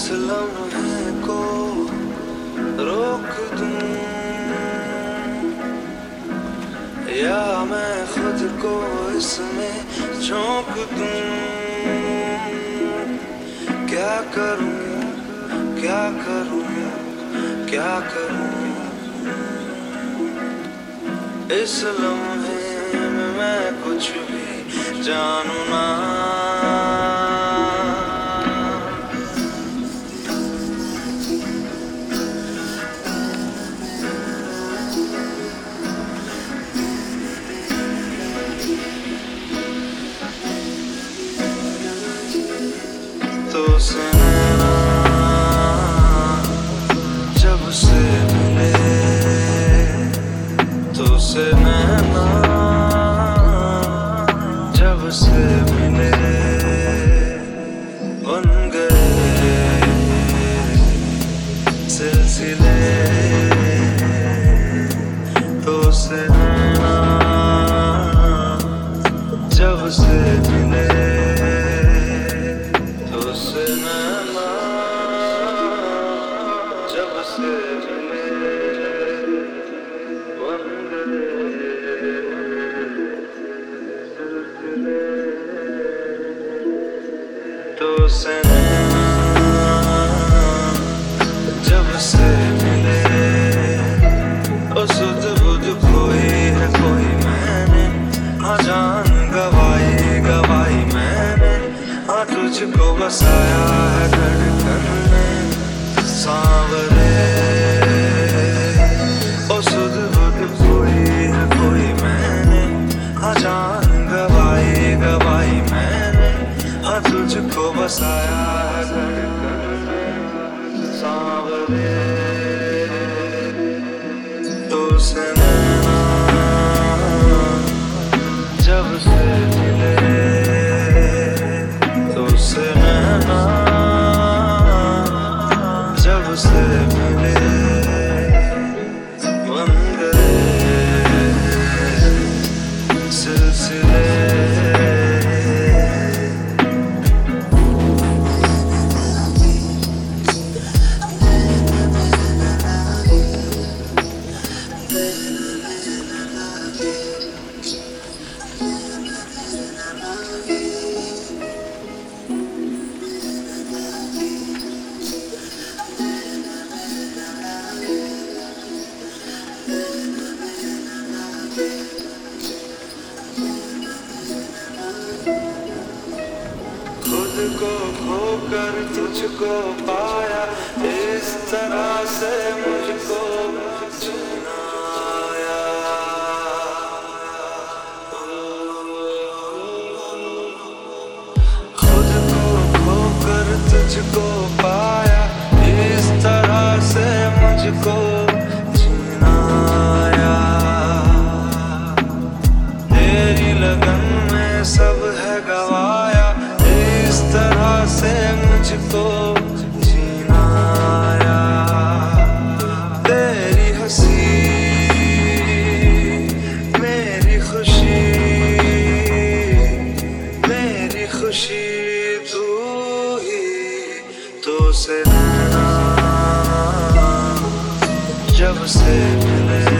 इस लम्हे को रोक दूं या मैं खुद को इसमें झोंक दूं। क्या करूं क्या करूं क्या करूं, इस लम्हे में मैं कुछ भी जानूं ना। तो से नैना जब से मिले, तो से नैना जब से मिले, बन गए सिलसिले। तो से नैना जब से मिले, तो से नैना जब से मिले, बन गए सिलसिले। तो से नैना जब से मिले, ओ सुध बुध खोई है कोई मैंने, हाँ जान गवाई गवाई मैंने, हाँ तुझको बसाया है धड़कन में सांवरे। ओ सुध बुध खोई है कोई मैंने, हाँ जान गवाई गवाई मैंने, हाँ तुझको बसाया है धड़कन में सांवरे। तो से नैना जब से मिले, तो से नैना जब से मिले, बन गए सिलसिले। खुद को खोकर तुझको पाया, इस तरह से मुझको जीना आया। खुद को खोकर तुझको पाया, इस तरह से मुझको जीना आया। तेरी लगन में सब है गवाया, इस तरह से मुझको जीना आया। तेरी हंसी मेरी खुशी, मेरी खुशी तू ही। तो से नैना जब से मिले,